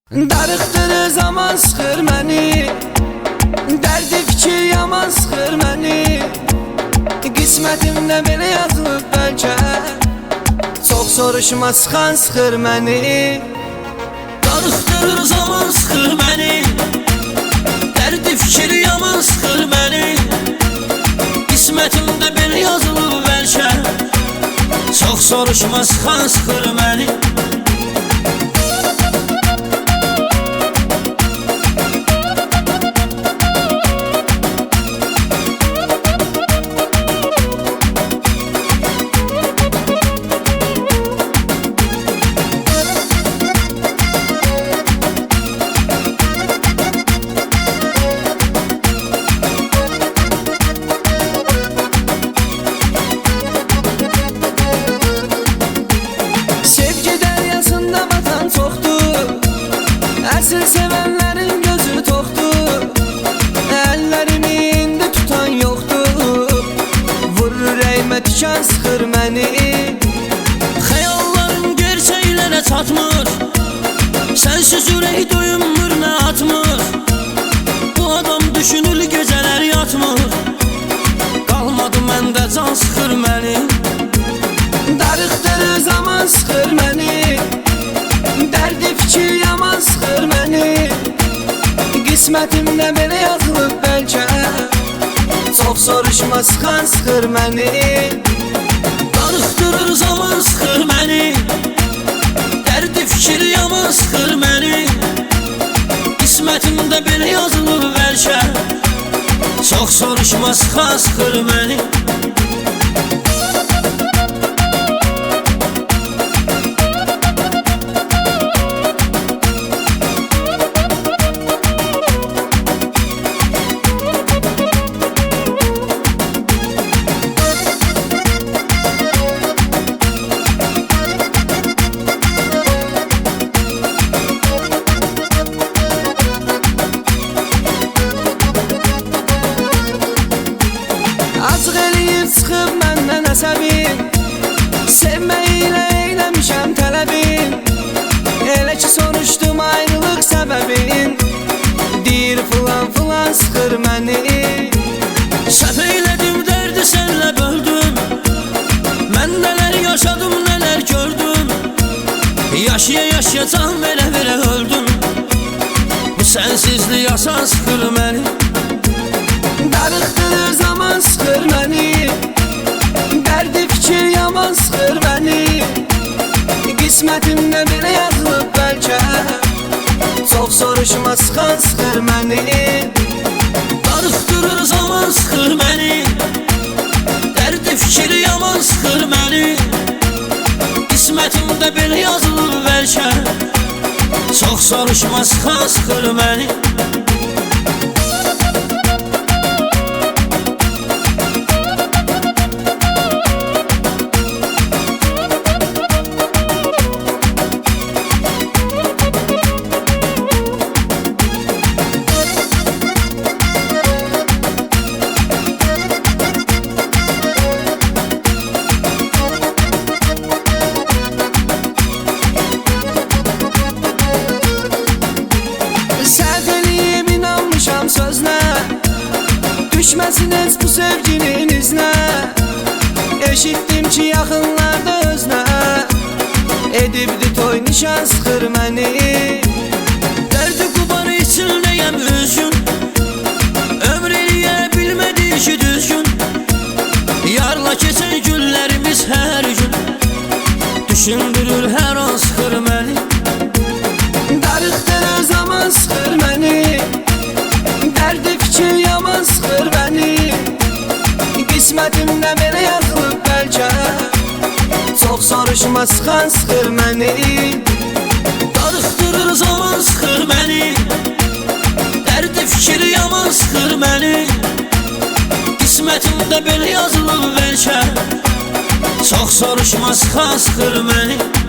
Darıqdır zaman sıxır məni, dərdi fikir yaman sıxır məni. Qismətimdə belə yazılıb bəlkə, çox soruşma sıxan sıxır məni. Darıqdır zaman sıxır məni, dərdi fikir yaman sıxır məni. Qismətimdə belə yazılıb bəlkə, çox soruşma sıxan sıxır məni. Əsl sevənlərin gözü toxdur, əllərimi indi tutan yoxdur. Vurur ürəyimə tikan sıxır məni. Xəyallarım gerçəklərə çatmır, sənsiz ürək duyunmur nə atmır. Bu adam düşünür gecələr yatmır, qalmadı məndə can sıxır məni. Darıqdır zaman sıxır məni, dərdi fikir yaman sıxır məni. Qismətimdə belə yazılıb bəlkə, çox soruşma sıxan sıxır məni. Darıqdırır zaman sıxır məni, dərdi fikir yaman sıxır məni. Qismətimdə belə yazılıb bəlkə, çox soruşma sıxan sıxır məni. Azıq eləyib çıxıb məndən əsəbin, sevməklə eyləmişəm tələbin. Elə ki soruşdum ayrılıq səbəbin, deyir filan filan sıxır məni. Səhv eylədim dərdi sənlə böldüm, mən nələr yaşadım nələr gördüm. Yaşaya yaşaya can verə verə öldüm, bu sənsizlik asan sıxır məni. Darıqdır zaman sıxır məni, dərdi fikir yaman sıxır məni. Qismətimdə belə yazılıb bəlkə, çox soruşma sıxan sıxır məni. Darıqdırır zaman sıxır məni, dərdi fikir yaman sıxır məni. Qismətimdə belə yazılıb bəlkə, çox soruşma sıxan sıxır məni. Səhv eləyib inanmışam sözünə, düşməsiniz bu sevginin iznə. Eşitdim ki yaxınlarda özünə, edibdi toy nişan sıxır məni. Dərdi qubar içindəyəm üzgün, ömr eləyə bilmədi ki düzgün. Yarla keçən günlərimiz hər gün, düşündürür hər an sıxır məni. Darıqdır zaman sıxır məni, dərdi fikir yaman sıxır məni. Qismətimdə belə yazılıb bəlkə, çox soruşma sıxan sıxır məni. Darıqdırır zaman sıxır məni, dərdi fikir yaman sıxır məni. Qismətimdə belə yazılıb bəlkə, çox soruşma sıxan sıxır məni.